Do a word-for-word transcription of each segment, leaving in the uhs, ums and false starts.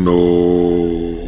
No.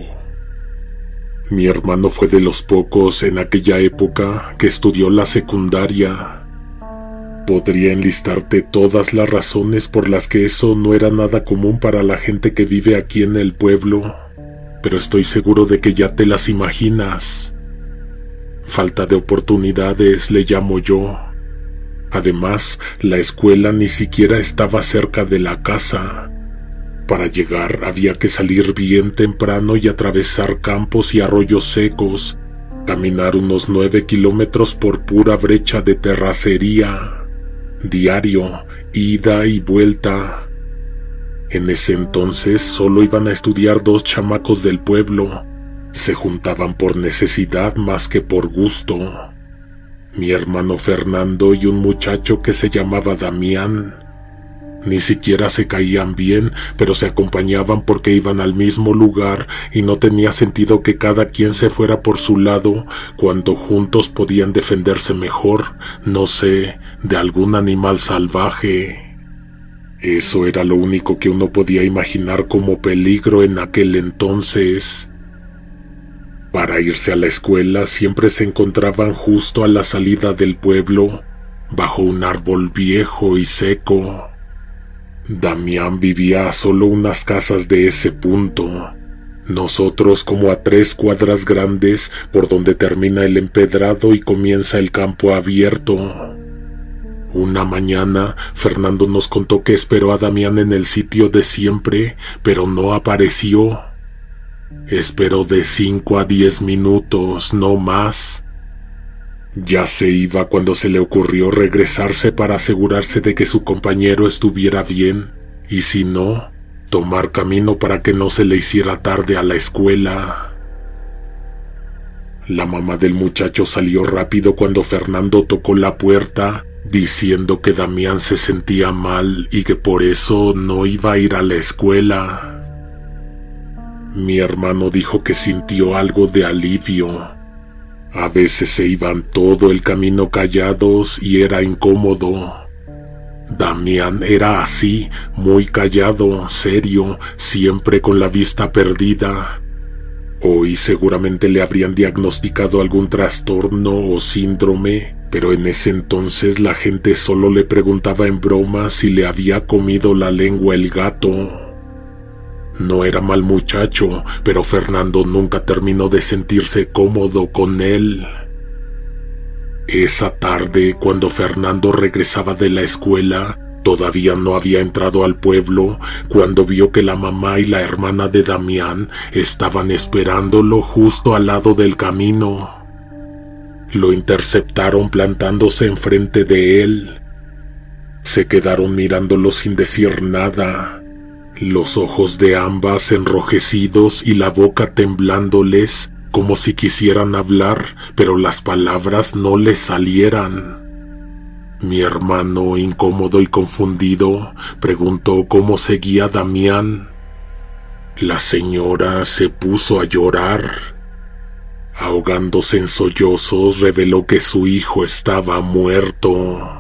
Mi hermano fue de los pocos en aquella época que estudió la secundaria. Podría enlistarte todas las razones por las que eso no era nada común para la gente que vive aquí en el pueblo, pero estoy seguro de que ya te las imaginas. Falta de oportunidades le llamo yo. Además, la escuela ni siquiera estaba cerca de la casa. Para llegar había que salir bien temprano y atravesar campos y arroyos secos, caminar unos nueve kilómetros por pura brecha de terracería. Diario, ida y vuelta. En ese entonces solo iban a estudiar dos chamacos del pueblo. Se juntaban por necesidad más que por gusto. Mi hermano Fernando y un muchacho que se llamaba Damián. Ni siquiera se caían bien, pero se acompañaban porque iban al mismo lugar y no tenía sentido que cada quien se fuera por su lado cuando juntos podían defenderse mejor, no sé, de algún animal salvaje. Eso era lo único que uno podía imaginar como peligro en aquel entonces. Para irse a la escuela siempre se encontraban justo a la salida del pueblo, bajo un árbol viejo y seco. Damián vivía a solo unas casas de ese punto, nosotros como a tres cuadras grandes por donde termina el empedrado y comienza el campo abierto. Una mañana, Fernando nos contó que esperó a Damián en el sitio de siempre, pero no apareció. Esperó de cinco a diez minutos, no más. Ya se iba cuando se le ocurrió regresarse para asegurarse de que su compañero estuviera bien, y si no, tomar camino para que no se le hiciera tarde a la escuela. La mamá del muchacho salió rápido cuando Fernando tocó la puerta, diciendo que Damián se sentía mal y que por eso no iba a ir a la escuela. Mi hermano dijo que sintió algo de alivio. A veces se iban todo el camino callados y era incómodo. Damián era así, muy callado, serio, siempre con la vista perdida. Hoy seguramente le habrían diagnosticado algún trastorno o síndrome, pero en ese entonces la gente solo le preguntaba en broma si le había comido la lengua el gato. No era mal muchacho, pero Fernando nunca terminó de sentirse cómodo con él. Esa tarde, cuando Fernando regresaba de la escuela, todavía no había entrado al pueblo, cuando vio que la mamá y la hermana de Damián estaban esperándolo justo al lado del camino. Lo interceptaron plantándose enfrente de él. Se quedaron mirándolo sin decir nada. Los ojos de ambas enrojecidos y la boca temblándoles como si quisieran hablar, pero las palabras no les salieran. Mi hermano, incómodo y confundido, preguntó cómo seguía Damián. La señora se puso a llorar. Ahogándose en sollozos, reveló que su hijo estaba muerto.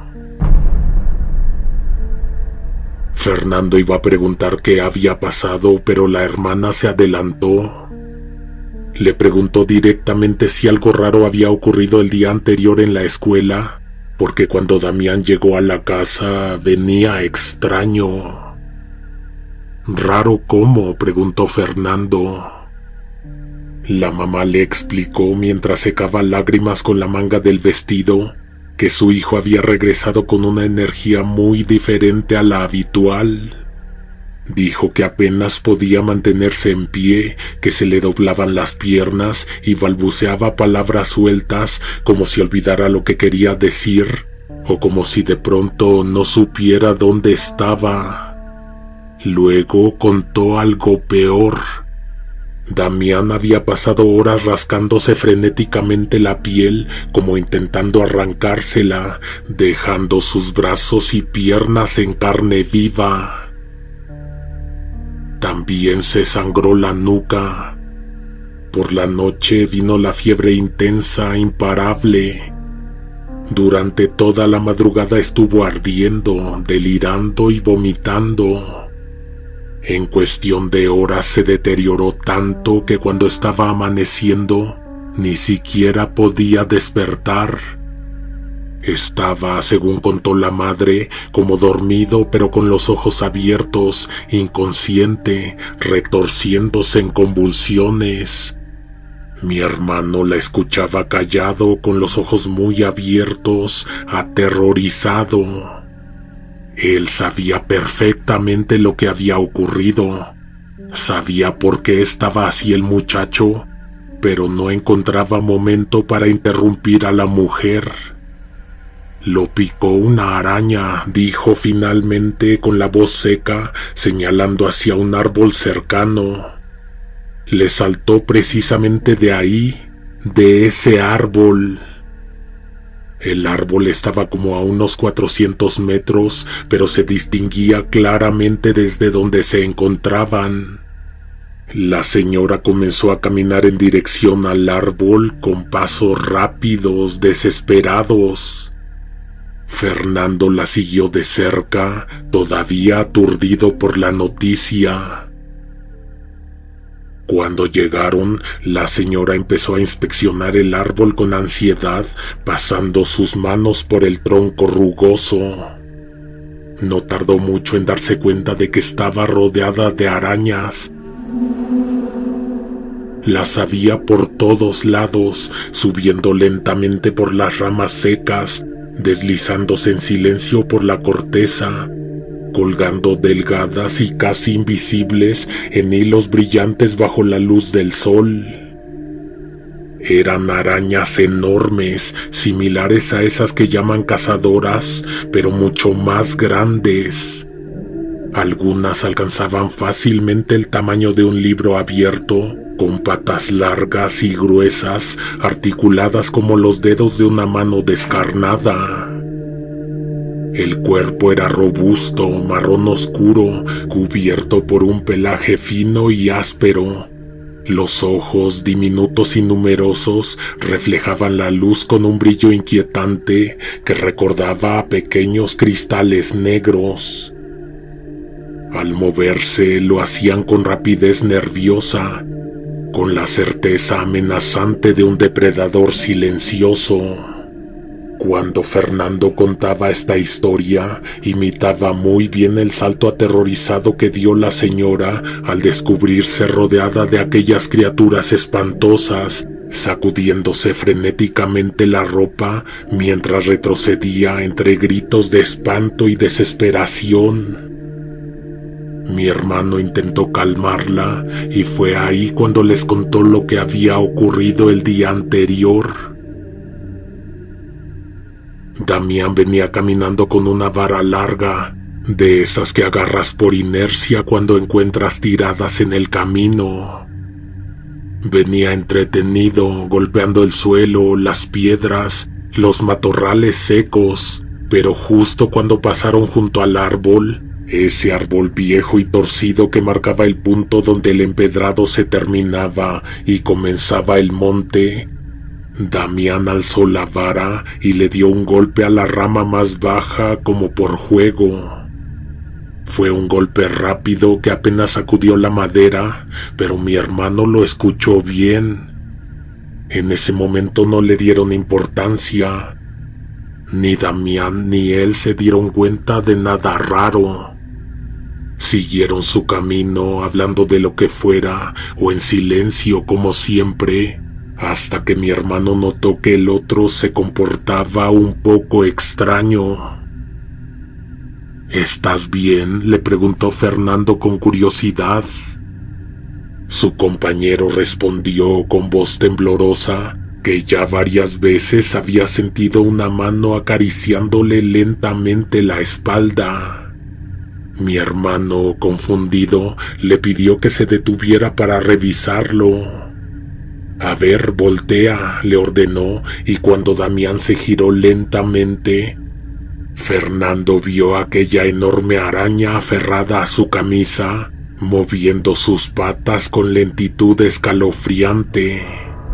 Fernando iba a preguntar qué había pasado, pero la hermana se adelantó. Le preguntó directamente si algo raro había ocurrido el día anterior en la escuela, porque cuando Damián llegó a la casa venía extraño. ¿Raro cómo?, preguntó Fernando. La mamá le explicó mientras secaba lágrimas con la manga del vestido que su hijo había regresado con una energía muy diferente a la habitual. Dijo que apenas podía mantenerse en pie, que se le doblaban las piernas y balbuceaba palabras sueltas como si olvidara lo que quería decir o como si de pronto no supiera dónde estaba. Luego contó algo peor. Damián había pasado horas rascándose frenéticamente la piel, como intentando arrancársela, dejando sus brazos y piernas en carne viva. También se sangró la nuca. Por la noche vino la fiebre intensa, imparable. Durante toda la madrugada estuvo ardiendo, delirando y vomitando. En cuestión de horas se deterioró tanto que cuando estaba amaneciendo, ni siquiera podía despertar. Estaba, según contó la madre, como dormido pero con los ojos abiertos, inconsciente, retorciéndose en convulsiones. Mi hermano la escuchaba callado, con los ojos muy abiertos, aterrorizado. Él sabía perfectamente lo que había ocurrido. Sabía por qué estaba así el muchacho, pero no encontraba momento para interrumpir a la mujer. Lo picó una araña, dijo finalmente con la voz seca, señalando hacia un árbol cercano. Le saltó precisamente de ahí, de ese árbol. El árbol estaba como a unos cuatrocientos metros, pero se distinguía claramente desde donde se encontraban. La señora comenzó a caminar en dirección al árbol con pasos rápidos, desesperados. Fernando la siguió de cerca, todavía aturdido por la noticia. Cuando llegaron, la señora empezó a inspeccionar el árbol con ansiedad, pasando sus manos por el tronco rugoso. No tardó mucho en darse cuenta de que estaba rodeada de arañas. Las había por todos lados, subiendo lentamente por las ramas secas, deslizándose en silencio por la corteza, colgando delgadas y casi invisibles en hilos brillantes bajo la luz del sol. Eran arañas enormes, similares a esas que llaman cazadoras, pero mucho más grandes. Algunas alcanzaban fácilmente el tamaño de un libro abierto, con patas largas y gruesas, articuladas como los dedos de una mano descarnada. El cuerpo era robusto, marrón oscuro, cubierto por un pelaje fino y áspero. Los ojos, diminutos y numerosos, reflejaban la luz con un brillo inquietante que recordaba a pequeños cristales negros. Al moverse, lo hacían con rapidez nerviosa, con la certeza amenazante de un depredador silencioso. Cuando Fernando contaba esta historia, imitaba muy bien el salto aterrorizado que dio la señora al descubrirse rodeada de aquellas criaturas espantosas, sacudiéndose frenéticamente la ropa mientras retrocedía entre gritos de espanto y desesperación. Mi hermano intentó calmarla y fue ahí cuando les contó lo que había ocurrido el día anterior. Damián venía caminando con una vara larga, de esas que agarras por inercia cuando encuentras tiradas en el camino. Venía entretenido, golpeando el suelo, las piedras, los matorrales secos, pero justo cuando pasaron junto al árbol, ese árbol viejo y torcido que marcaba el punto donde el empedrado se terminaba y comenzaba el monte, Damián alzó la vara y le dio un golpe a la rama más baja como por juego. Fue un golpe rápido que apenas sacudió la madera, pero mi hermano lo escuchó bien. En ese momento no le dieron importancia. Ni Damián ni él se dieron cuenta de nada raro. Siguieron su camino, hablando de lo que fuera, o en silencio como siempre, hasta que mi hermano notó que el otro se comportaba un poco extraño. ¿Estás bien?, le preguntó Fernando con curiosidad. Su compañero respondió con voz temblorosa que ya varias veces había sentido una mano acariciándole lentamente la espalda. Mi hermano, confundido, le pidió que se detuviera para revisarlo. «A ver, voltea», le ordenó, y cuando Damián se giró lentamente, Fernando vio aquella enorme araña aferrada a su camisa, moviendo sus patas con lentitud escalofriante.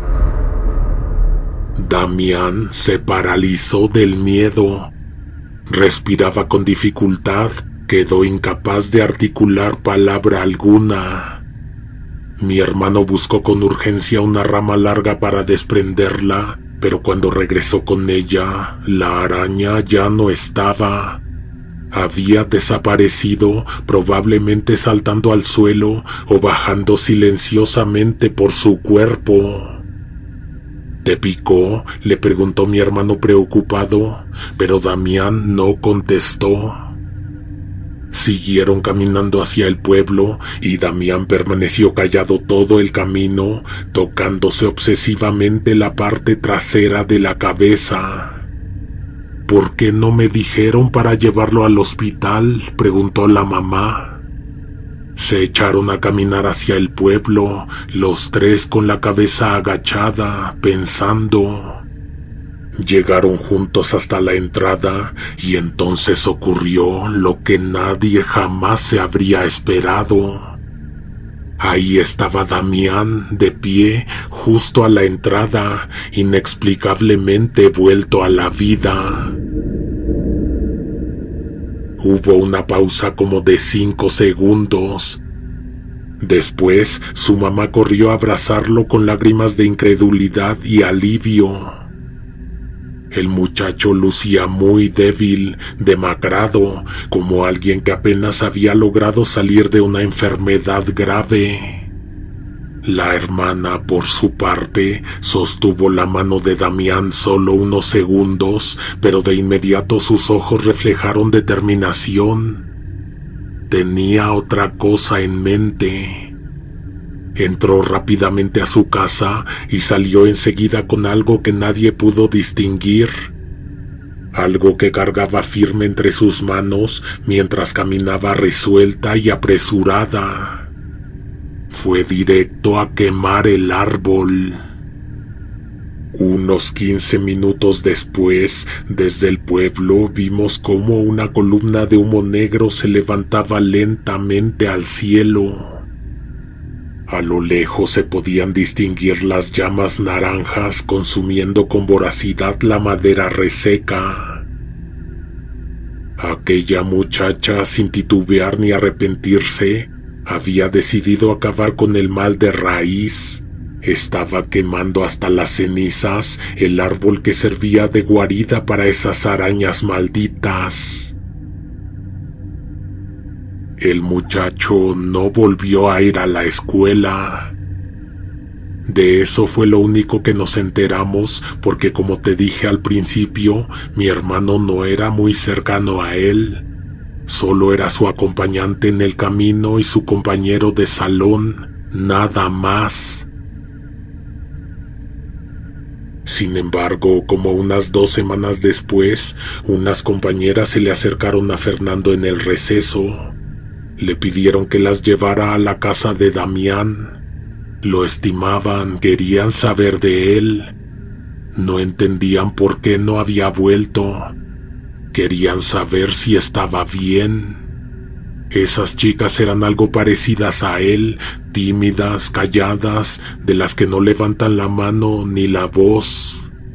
Damián se paralizó del miedo. Respiraba con dificultad Quedó incapaz de articular palabra alguna. Mi hermano buscó con urgencia una rama larga para desprenderla, pero cuando regresó con ella, la araña ya no estaba. Había desaparecido, probablemente saltando al suelo o bajando silenciosamente por su cuerpo. ¿Te picó?, le preguntó mi hermano preocupado, pero Damián no contestó. Siguieron caminando hacia el pueblo y Damián permaneció callado todo el camino, tocándose obsesivamente la parte trasera de la cabeza. ¿Por qué no me dijeron para llevarlo al hospital?, preguntó la mamá. Se echaron a caminar hacia el pueblo, los tres con la cabeza agachada, pensando. Llegaron juntos hasta la entrada y entonces ocurrió lo que nadie jamás se habría esperado. Ahí estaba Damián, de pie, justo a la entrada, inexplicablemente vuelto a la vida. Hubo una pausa como de cinco segundos. Después, su mamá corrió a abrazarlo con lágrimas de incredulidad y alivio. El muchacho lucía muy débil, demacrado, como alguien que apenas había logrado salir de una enfermedad grave. La hermana, por su parte, sostuvo la mano de Damián solo unos segundos, pero de inmediato sus ojos reflejaron determinación. Tenía otra cosa en mente. Entró rápidamente a su casa y salió enseguida con algo que nadie pudo distinguir. Algo que cargaba firme entre sus manos mientras caminaba resuelta y apresurada. Fue directo a quemar el árbol. Unos quince minutos después, desde el pueblo vimos cómo una columna de humo negro se levantaba lentamente al cielo. A lo lejos se podían distinguir las llamas naranjas consumiendo con voracidad la madera reseca. Aquella muchacha, sin titubear ni arrepentirse, había decidido acabar con el mal de raíz. Estaba quemando hasta las cenizas el árbol que servía de guarida para esas arañas malditas. El muchacho no volvió a ir a la escuela. De eso fue lo único que nos enteramos, porque como te dije al principio, mi hermano no era muy cercano a él. Solo era su acompañante en el camino y su compañero de salón, nada más. Sin embargo, como unas dos semanas después, unas compañeras se le acercaron a Fernando en el receso. Le pidieron que las llevara a la casa de Damián. Lo estimaban, querían saber de él. No entendían por qué no había vuelto. Querían saber si estaba bien. Esas chicas eran algo parecidas a él, tímidas, calladas, de las que no levantan la mano ni la voz.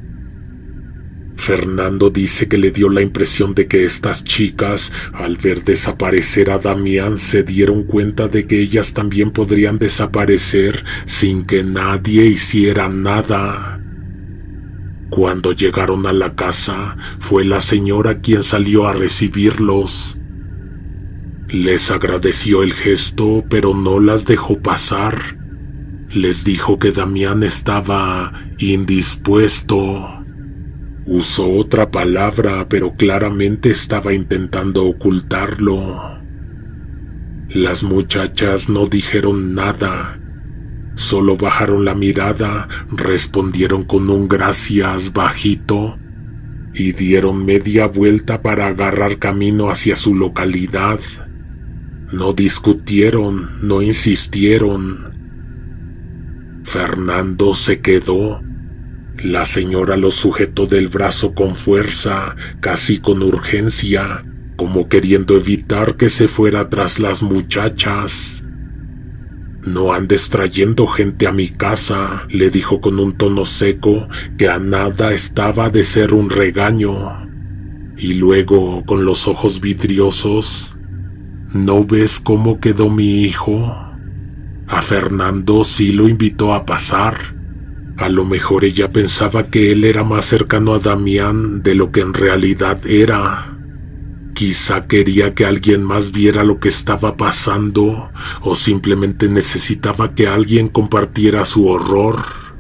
Fernando dice que le dio la impresión de que estas chicas, al ver desaparecer a Damián, se dieron cuenta de que ellas también podrían desaparecer sin que nadie hiciera nada. Cuando llegaron a la casa, fue la señora quien salió a recibirlos. Les agradeció el gesto, pero no las dejó pasar. Les dijo que Damián estaba indispuesto. Usó otra palabra, pero claramente estaba intentando ocultarlo. Las muchachas no dijeron nada. Solo bajaron la mirada, respondieron con un gracias bajito y dieron media vuelta para agarrar camino hacia su localidad. No discutieron, no insistieron. Fernando se quedó. La señora lo sujetó del brazo con fuerza, casi con urgencia, como queriendo evitar que se fuera tras las muchachas. «No andes trayendo gente a mi casa», le dijo con un tono seco que a nada estaba de ser un regaño. Y luego, con los ojos vidriosos, ¿No ves cómo quedó mi hijo? A Fernando sí lo invitó a pasar. A lo mejor ella pensaba que él era más cercano a Damián de lo que en realidad era. Quizá quería que alguien más viera lo que estaba pasando, o simplemente necesitaba que alguien compartiera su horror.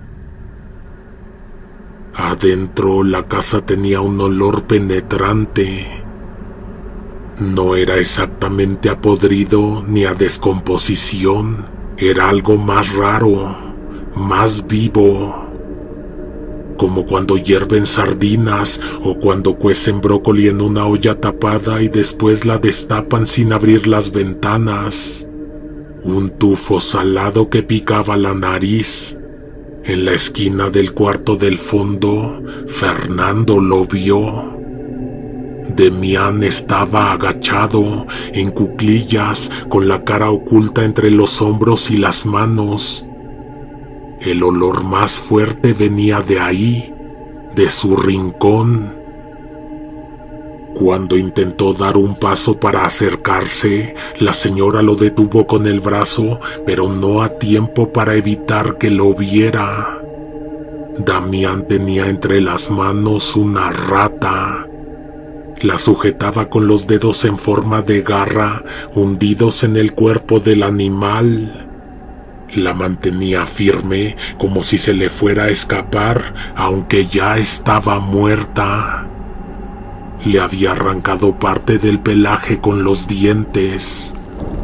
Adentro la casa tenía un olor penetrante. No era exactamente a podrido ni a descomposición, era algo más raro, más vivo. Como cuando hierven sardinas o cuando cuecen brócoli en una olla tapada y después la destapan sin abrir las ventanas. Un tufo salado que picaba la nariz. En la esquina del cuarto del fondo, Fernando lo vio. Damián estaba agachado, en cuclillas, con la cara oculta entre los hombros y las manos. El olor más fuerte venía de ahí, de su rincón. Cuando intentó dar un paso para acercarse, la señora lo detuvo con el brazo, pero no a tiempo para evitar que lo viera. Damián tenía entre las manos una rata. La sujetaba con los dedos en forma de garra, hundidos en el cuerpo del animal. La mantenía firme, como si se le fuera a escapar, aunque ya estaba muerta. Le había arrancado parte del pelaje con los dientes.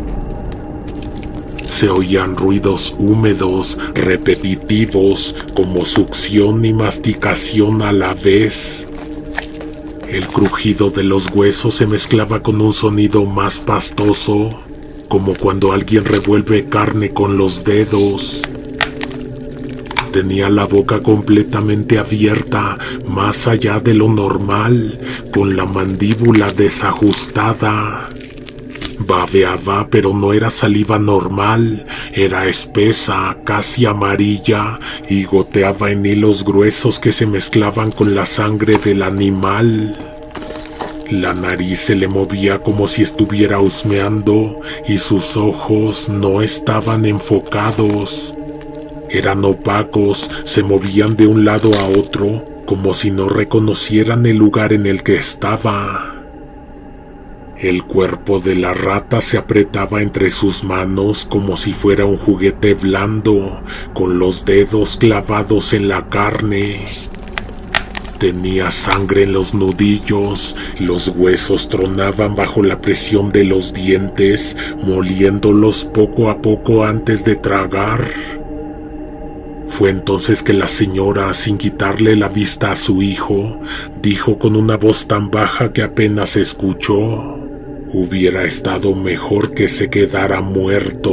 Se oían ruidos húmedos, repetitivos, como succión y masticación a la vez. El crujido de los huesos se mezclaba con un sonido más pastoso, como cuando alguien revuelve carne con los dedos. Tenía la boca completamente abierta, más allá de lo normal, con la mandíbula desajustada. Babeaba, pero no era saliva normal, era espesa, casi amarilla, y goteaba en hilos gruesos que se mezclaban con la sangre del animal. La nariz se le movía como si estuviera husmeando, y sus ojos no estaban enfocados. Eran opacos, se movían de un lado a otro, como si no reconocieran el lugar en el que estaba. El cuerpo de la rata se apretaba entre sus manos como si fuera un juguete blando, con los dedos clavados en la carne. Tenía sangre en los nudillos, los huesos tronaban bajo la presión de los dientes, moliéndolos poco a poco antes de tragar. Fue entonces que la señora, sin quitarle la vista a su hijo, dijo con una voz tan baja que apenas se escuchó: «Hubiera estado mejor que se quedara muerto».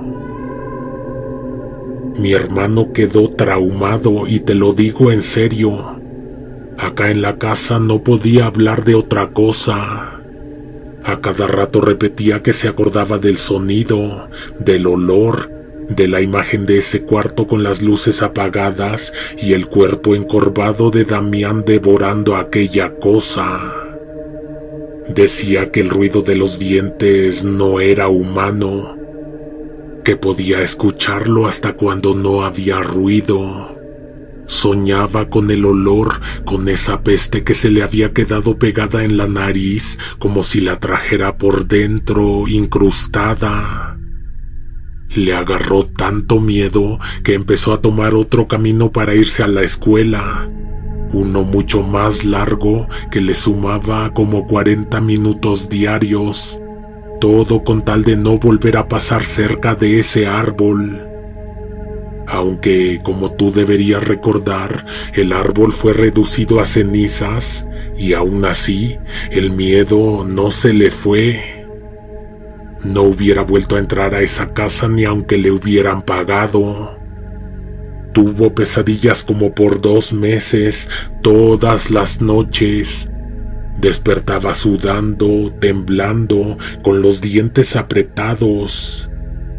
Mi hermano quedó traumado, y te lo digo en serio. Acá en la casa no podía hablar de otra cosa. A cada rato repetía que se acordaba del sonido, del olor, de la imagen de ese cuarto con las luces apagadas y el cuerpo encorvado de Damián devorando aquella cosa. Decía que el ruido de los dientes no era humano, que podía escucharlo hasta cuando no había ruido. Soñaba con el olor, con esa peste que se le había quedado pegada en la nariz, como si la trajera por dentro, incrustada. Le agarró tanto miedo que empezó a tomar otro camino para irse a la escuela, uno mucho más largo que le sumaba como cuarenta minutos diarios, todo con tal de no volver a pasar cerca de ese árbol. Aunque, como tú deberías recordar, el árbol fue reducido a cenizas, y aún así, el miedo no se le fue. No hubiera vuelto a entrar a esa casa ni aunque le hubieran pagado. Tuvo pesadillas como por dos meses, todas las noches. Despertaba sudando, temblando, con los dientes apretados.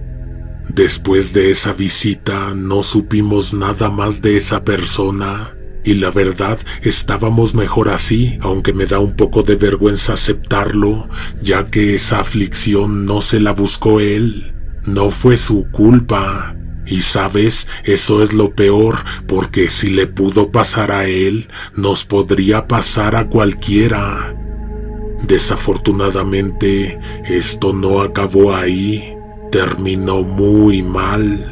Después de esa visita no supimos nada más de esa persona, Y la verdad, estábamos mejor así, aunque me da un poco de vergüenza aceptarlo, ya que esa aflicción no se la buscó él, no fue su culpa. Y sabes, eso es lo peor, porque si le pudo pasar a él, nos podría pasar a cualquiera. Desafortunadamente, esto no acabó ahí, terminó muy mal.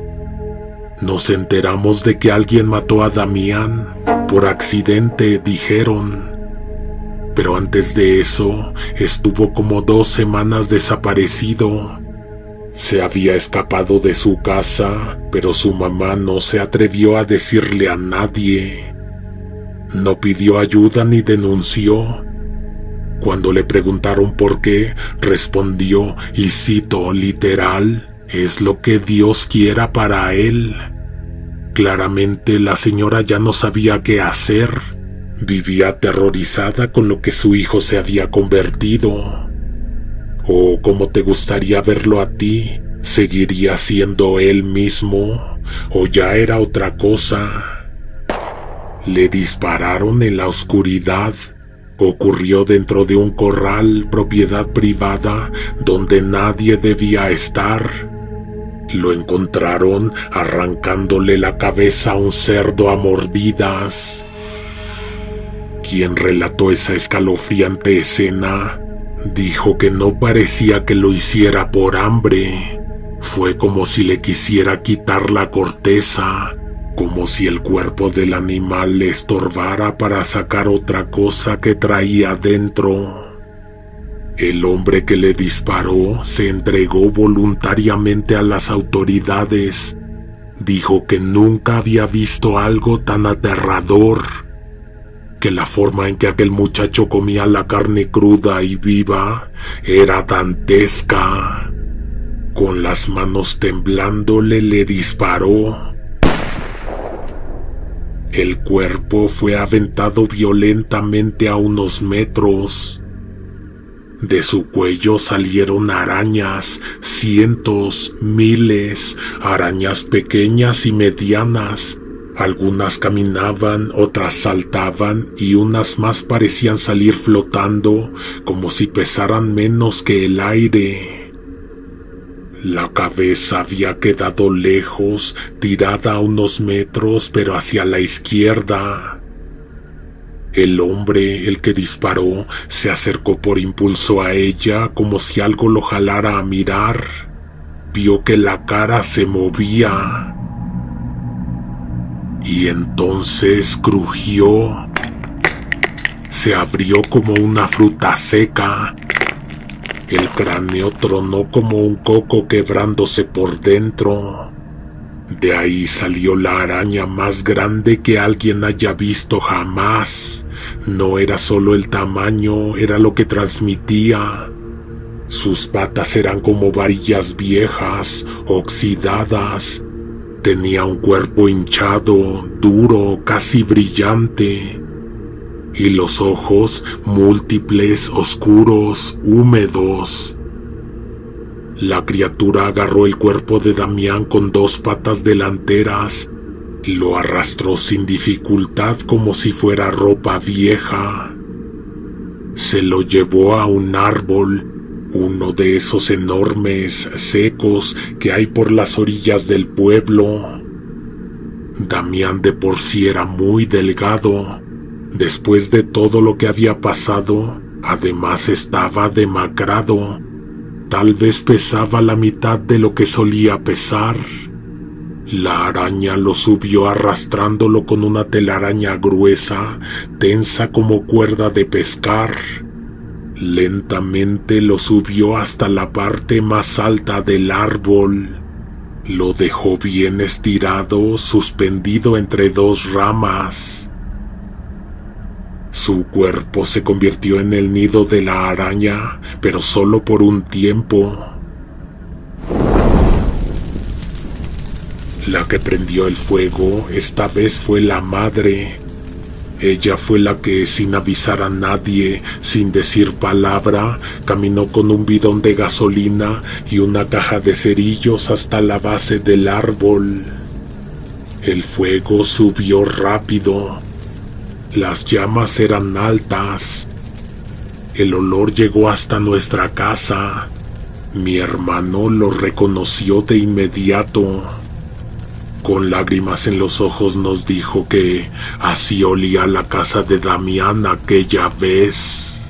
Nos enteramos de que alguien mató a Damián, por accidente, dijeron. Pero antes de eso, estuvo como dos semanas desaparecido. Se había escapado de su casa, pero su mamá no se atrevió a decirle a nadie. No pidió ayuda ni denunció. Cuando le preguntaron por qué, respondió, y cito literal, es lo que Dios quiera para él. Claramente la señora ya no sabía qué hacer. Vivía aterrorizada con lo que su hijo se había convertido. ¿O cómo te gustaría verlo a ti? ¿Seguiría siendo él mismo? ¿O ya era otra cosa? Le dispararon en la oscuridad. Ocurrió dentro de un corral, propiedad privada, donde nadie debía estar. Lo encontraron arrancándole la cabeza a un cerdo a mordidas. Quien relató esa escalofriante escena dijo que no parecía que lo hiciera por hambre. Fue como si le quisiera quitar la corteza, como si el cuerpo del animal le estorbara para sacar otra cosa que traía dentro. El hombre que le disparó se entregó voluntariamente a las autoridades. Dijo que nunca había visto algo tan aterrador, que la forma en que aquel muchacho comía la carne cruda y viva era dantesca. Con las manos temblándole le disparó. El cuerpo fue aventado violentamente a unos metros. De su cuello salieron arañas, cientos, miles, arañas pequeñas y medianas. Algunas caminaban, otras saltaban y unas más parecían salir flotando, como si pesaran menos que el aire. La cabeza había quedado lejos, tirada a unos metros, pero hacia la izquierda. El hombre, el que disparó, se acercó por impulso a ella, como si algo lo jalara a mirar. Vio que la cara se movía. Y entonces crujió. Se abrió como una fruta seca. El cráneo tronó como un coco quebrándose por dentro. De ahí salió la araña más grande que alguien haya visto jamás. No era solo el tamaño, era lo que transmitía. Sus patas eran como varillas viejas, oxidadas. Tenía un cuerpo hinchado, duro, casi brillante. Y los ojos múltiples, oscuros, húmedos. La criatura agarró el cuerpo de Damián con dos patas delanteras y lo arrastró sin dificultad como si fuera ropa vieja. Se lo llevó a un árbol, uno de esos enormes, secos que hay por las orillas del pueblo. Damián de por sí era muy delgado. Después de todo lo que había pasado, además estaba demacrado. Tal vez pesaba la mitad de lo que solía pesar. La araña lo subió arrastrándolo con una telaraña gruesa, tensa como cuerda de pescar. Lentamente lo subió hasta la parte más alta del árbol. Lo dejó bien estirado, suspendido entre dos ramas. Su cuerpo se convirtió en el nido de la araña, pero solo por un tiempo. La que prendió el fuego esta vez fue la madre. Ella fue la que, sin avisar a nadie, sin decir palabra, caminó con un bidón de gasolina y una caja de cerillos hasta la base del árbol. El fuego subió rápido. Las llamas eran altas. El olor llegó hasta nuestra casa. Mi hermano lo reconoció de inmediato. Con lágrimas en los ojos nos dijo que así olía la casa de Damián aquella vez.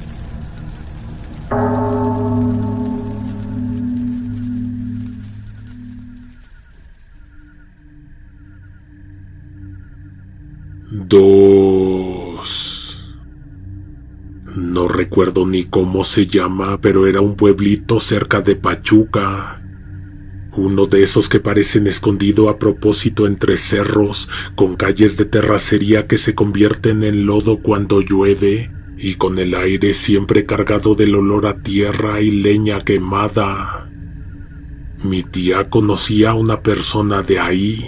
Dos. No recuerdo ni cómo se llama, pero era un pueblito cerca de Pachuca. Uno de esos que parecen escondido a propósito entre cerros, con calles de terracería que se convierten en lodo cuando llueve, y con el aire siempre cargado del olor a tierra y leña quemada. Mi tía conocía a una persona de ahí.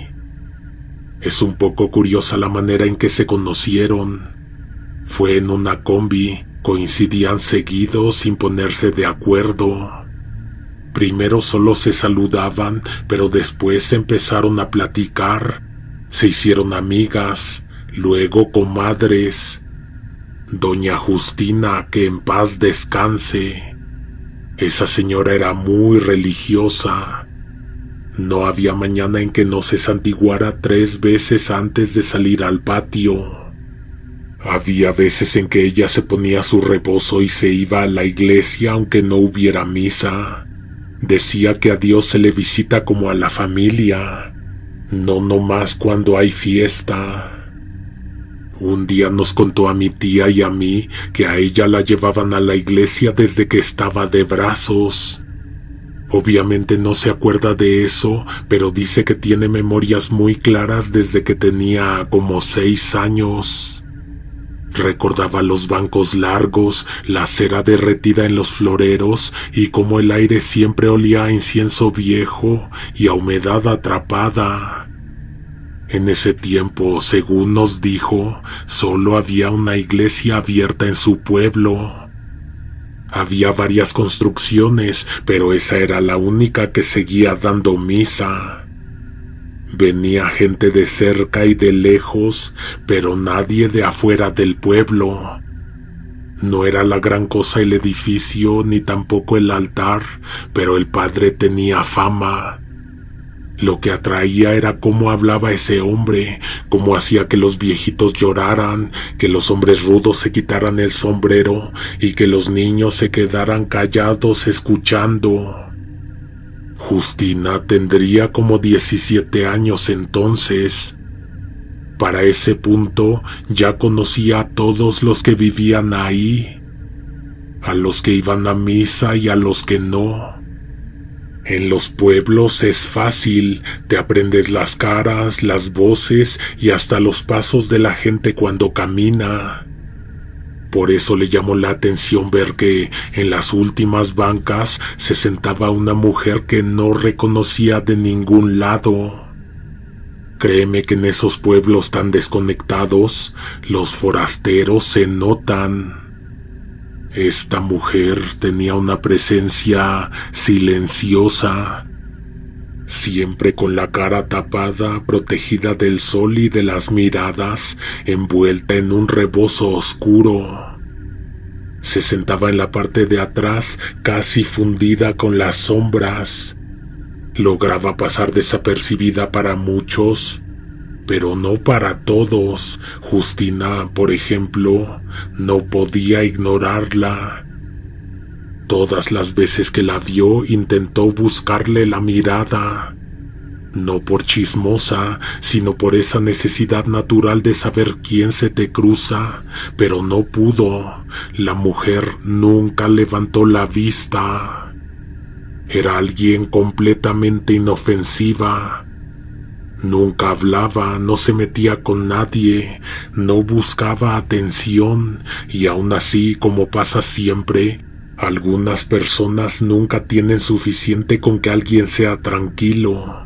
Es un poco curiosa la manera en que se conocieron. Fue en una combi, coincidían seguido sin ponerse de acuerdo. Primero solo se saludaban, pero después empezaron a platicar. Se hicieron amigas, luego comadres. Doña Justina, que en paz descanse. Esa señora era muy religiosa. No había mañana en que no se santiguara tres veces antes de salir al patio. Había veces en que ella se ponía su rebozo y se iba a la iglesia aunque no hubiera misa. Decía que a Dios se le visita como a la familia, no nomás cuando hay fiesta. Un día nos contó a mi tía y a mí que a ella la llevaban a la iglesia desde que estaba de brazos. Obviamente no se acuerda de eso, pero dice que tiene memorias muy claras desde que tenía como seis años. Recordaba los bancos largos, la cera derretida en los floreros y cómo el aire siempre olía a incienso viejo y a humedad atrapada. En ese tiempo, según nos dijo, solo había una iglesia abierta en su pueblo. Había varias construcciones, pero esa era la única que seguía dando misa. Venía gente de cerca y de lejos, pero nadie de afuera del pueblo. No era la gran cosa el edificio, ni tampoco el altar, pero el padre tenía fama. Lo que atraía era cómo hablaba ese hombre, cómo hacía que los viejitos lloraran, que los hombres rudos se quitaran el sombrero y que los niños se quedaran callados escuchando. Justina tendría como diecisiete años entonces. Para ese punto ya conocía a todos los que vivían ahí, a los que iban a misa y a los que no. En los pueblos es fácil, te aprendes las caras, las voces y hasta los pasos de la gente cuando camina. Por eso le llamó la atención ver que en las últimas bancas se sentaba una mujer que no reconocía de ningún lado. Créeme que en esos pueblos tan desconectados, los forasteros se notan. Esta mujer tenía una presencia silenciosa, siempre con la cara tapada, protegida del sol y de las miradas, envuelta en un rebozo oscuro. Se sentaba en la parte de atrás, casi fundida con las sombras. Lograba pasar desapercibida para muchos, pero no para todos. Justina, por ejemplo, no podía ignorarla. Todas las veces que la vio intentó buscarle la mirada, no por chismosa, sino por esa necesidad natural de saber quién se te cruza, pero no pudo. La mujer nunca levantó la vista. Era alguien completamente inofensiva. Nunca hablaba, no se metía con nadie, no buscaba atención, y aún así, como pasa siempre, algunas personas nunca tienen suficiente con que alguien sea tranquilo.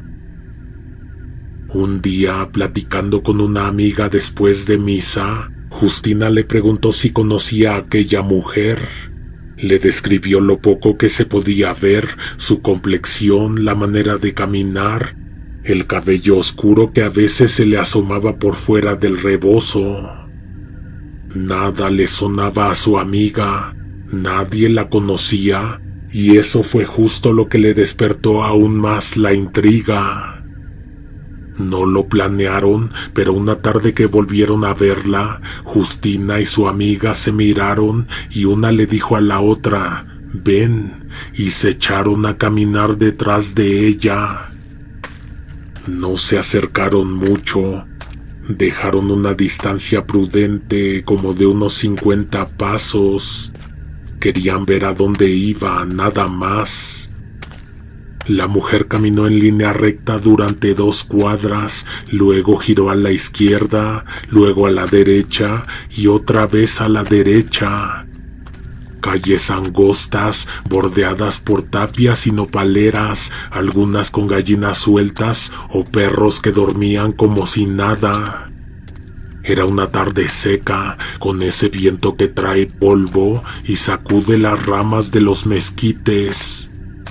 Un día, platicando con una amiga después de misa, Justina le preguntó si conocía a aquella mujer. Le describió lo poco que se podía ver, su complexión, la manera de caminar. el cabello oscuro que a veces se le asomaba por fuera del rebozo. Nada le sonaba a su amiga, nadie la conocía, y eso fue justo lo que le despertó aún más la intriga. No lo planearon, pero una tarde que volvieron a verla, Justina y su amiga se miraron y una le dijo a la otra, «Ven», y se echaron a caminar detrás de ella. No se acercaron mucho, dejaron una distancia prudente como de unos cincuenta pasos. Querían ver a dónde iba, nada más. La mujer caminó en línea recta durante dos cuadras, luego giró a la izquierda, luego a la derecha y otra vez a la derecha. Calles angostas, bordeadas por tapias y nopaleras, algunas con gallinas sueltas o perros que dormían como si nada. Era una tarde seca, con ese viento que trae polvo y sacude las ramas de los mezquites.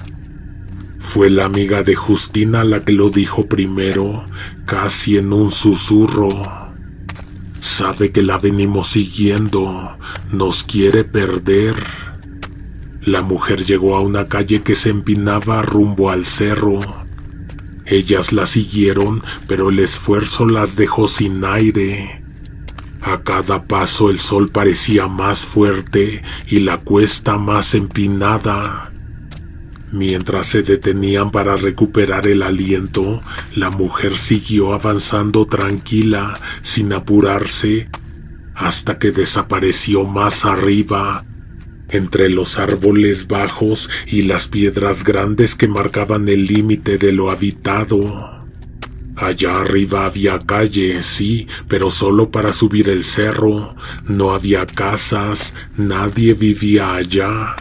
Fue la amiga de Justina la que lo dijo primero, casi en un susurro. Sabe que la venimos siguiendo, nos quiere perder. La mujer llegó a una calle que se empinaba rumbo al cerro. Ellas la siguieron, pero el esfuerzo las dejó sin aire. A cada paso el sol parecía más fuerte y la cuesta más empinada. Mientras se detenían para recuperar el aliento, la mujer siguió avanzando tranquila, sin apurarse, hasta que desapareció más arriba, entre los árboles bajos y las piedras grandes que marcaban el límite de lo habitado. Allá arriba había calle, sí, pero solo para subir el cerro. No había casas, nadie vivía allá.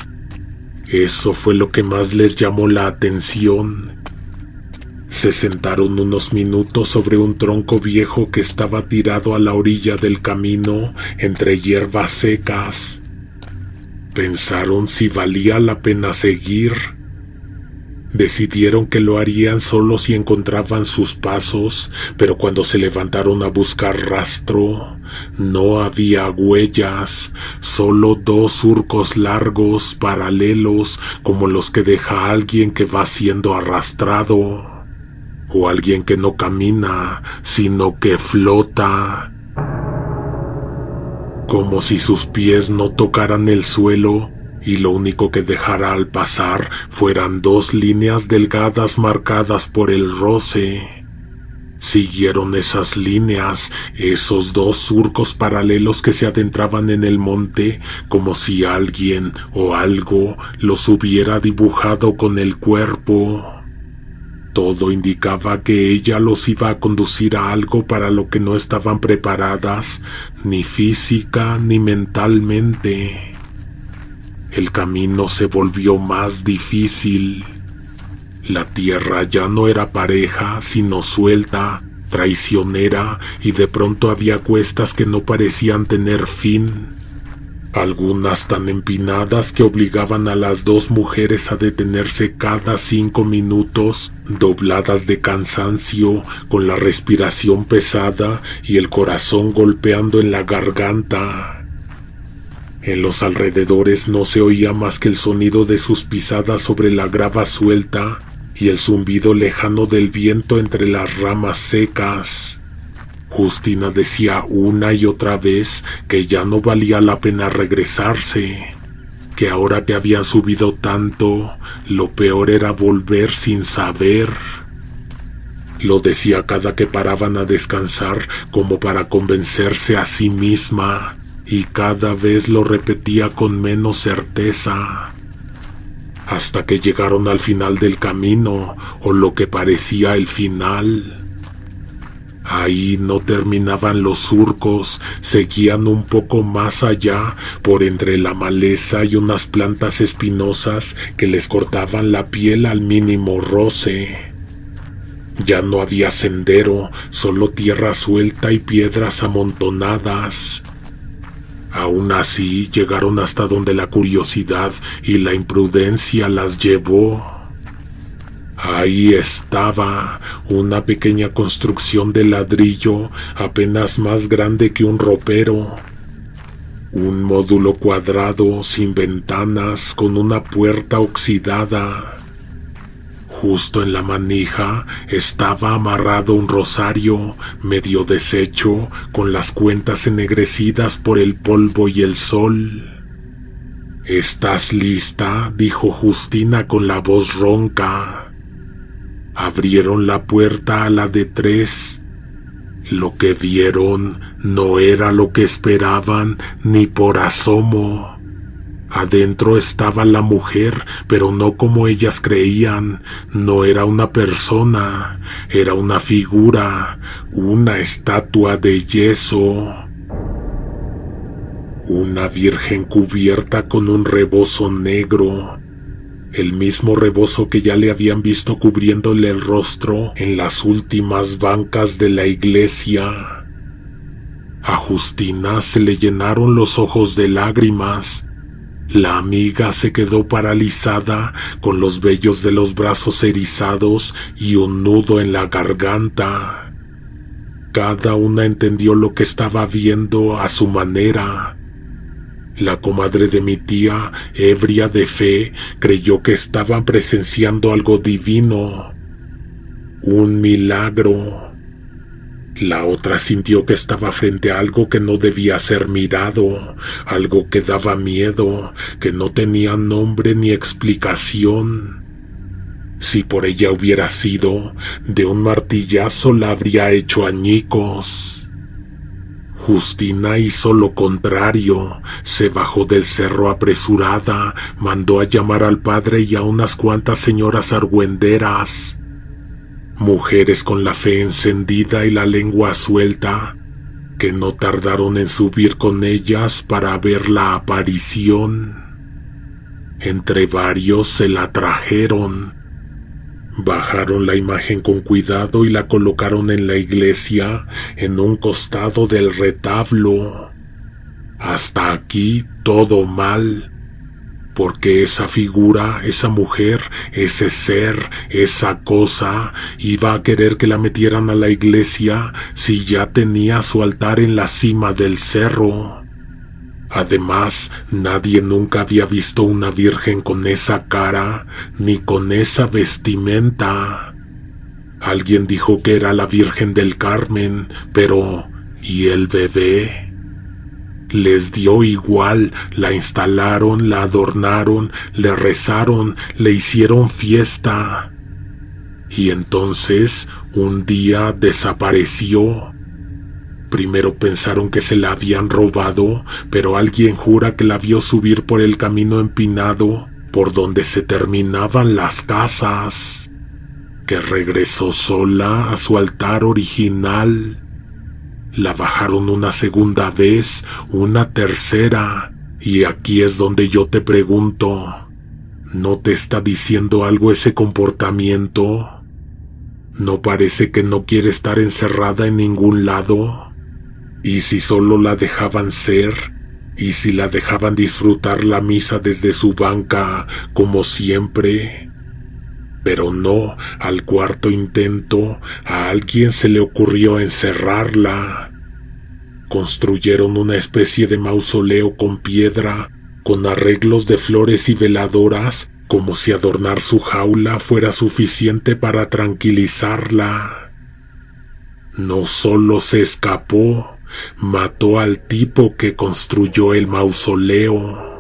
Eso fue lo que más les llamó la atención. Se sentaron unos minutos sobre un tronco viejo que estaba tirado a la orilla del camino, entre hierbas secas. Pensaron si valía la pena seguir. Decidieron que lo harían solo si encontraban sus pasos, pero cuando se levantaron a buscar rastro, no había huellas, solo dos surcos largos, paralelos, como los que deja alguien que va siendo arrastrado, o alguien que no camina, sino que flota, como si sus pies no tocaran el suelo, y lo único que dejara al pasar fueran dos líneas delgadas marcadas por el roce. Siguieron esas líneas, esos dos surcos paralelos que se adentraban en el monte, como si alguien o algo los hubiera dibujado con el cuerpo. Todo indicaba que ella los iba a conducir a algo para lo que no estaban preparadas, ni física ni mentalmente. El camino se volvió más difícil. La tierra ya no era pareja, sino suelta, traicionera, y de pronto había cuestas que no parecían tener fin. Algunas tan empinadas que obligaban a las dos mujeres a detenerse cada cinco minutos, dobladas de cansancio, con la respiración pesada y el corazón golpeando en la garganta. En los alrededores no se oía más que el sonido de sus pisadas sobre la grava suelta y el zumbido lejano del viento entre las ramas secas. Justina decía una y otra vez que ya no valía la pena regresarse, que ahora que habían subido tanto, lo peor era volver sin saber. Lo decía cada que paraban a descansar, como para convencerse a sí misma, y cada vez lo repetía con menos certeza, hasta que llegaron al final del camino, o lo que parecía el final. Ahí no terminaban los surcos, seguían un poco más allá, por entre la maleza y unas plantas espinosas que les cortaban la piel al mínimo roce. Ya no había sendero, solo tierra suelta y piedras amontonadas. Aún así, llegaron hasta donde la curiosidad y la imprudencia las llevó. Ahí estaba, una pequeña construcción de ladrillo apenas más grande que un ropero. Un módulo cuadrado sin ventanas con una puerta oxidada. Justo en la manija estaba amarrado un rosario medio deshecho con las cuentas ennegrecidas por el polvo y el sol. «¿Estás lista?», dijo Justina con la voz ronca. Abrieron la puerta a la de tres. Lo que vieron no era lo que esperaban ni por asomo. Adentro estaba la mujer, pero no como ellas creían. No era una persona, era una figura, una estatua de yeso. Una virgen cubierta con un rebozo negro. El mismo rebozo que ya le habían visto cubriéndole el rostro en las últimas bancas de la iglesia. A Justina se le llenaron los ojos de lágrimas. La amiga se quedó paralizada con los vellos de los brazos erizados y un nudo en la garganta. Cada una entendió lo que estaba viendo a su manera. La comadre de mi tía, ebria de fe, creyó que estaban presenciando algo divino, un milagro. La otra sintió que estaba frente a algo que no debía ser mirado, algo que daba miedo, que no tenía nombre ni explicación. Si por ella hubiera sido, de un martillazo la habría hecho añicos. Justina hizo lo contrario, se bajó del cerro apresurada, mandó a llamar al padre y a unas cuantas señoras argüenderas. Mujeres con la fe encendida y la lengua suelta, que no tardaron en subir con ellas para ver la aparición. Entre varios se la trajeron. Bajaron la imagen con cuidado y la colocaron en la iglesia, en un costado del retablo. Hasta aquí todo mal, porque esa figura, esa mujer, ese ser, esa cosa, iba a querer que la metieran a la iglesia si ya tenía su altar en la cima del cerro. Además, nadie nunca había visto una virgen con esa cara, ni con esa vestimenta. Alguien dijo que era la Virgen del Carmen, pero ¿y el bebé? Les dio igual, la instalaron, la adornaron, le rezaron, le hicieron fiesta. Y entonces, un día desapareció. Primero pensaron que se la habían robado, pero alguien jura que la vio subir por el camino empinado por donde se terminaban las casas, que regresó sola a su altar original. La bajaron una segunda vez, una tercera, y aquí es donde yo te pregunto, ¿no te está diciendo algo ese comportamiento? ¿No parece que no quiere estar encerrada en ningún lado? ¿Y si solo la dejaban ser? ¿Y si la dejaban disfrutar la misa desde su banca, como siempre? Pero no, al cuarto intento, a alguien se le ocurrió encerrarla. Construyeron una especie de mausoleo con piedra, con arreglos de flores y veladoras, como si adornar su jaula fuera suficiente para tranquilizarla. No solo se escapó, mató al tipo que construyó el mausoleo.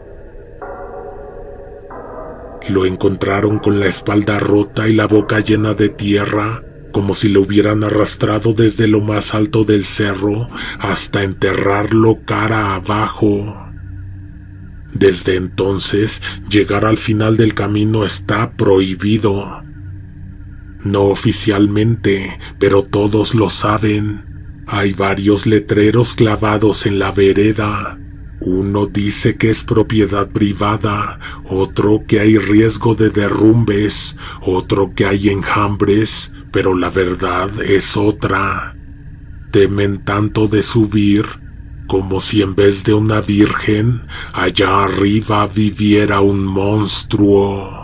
Lo encontraron con la espalda rota y la boca llena de tierra, como si lo hubieran arrastrado desde lo más alto del cerro hasta enterrarlo cara abajo. Desde entonces, llegar al final del camino está prohibido. No oficialmente, pero todos lo saben. Hay varios letreros clavados en la vereda. Uno dice que es propiedad privada, otro que hay riesgo de derrumbes, otro que hay enjambres, pero la verdad es otra. Temen tanto de subir como si en vez de una virgen, allá arriba viviera un monstruo.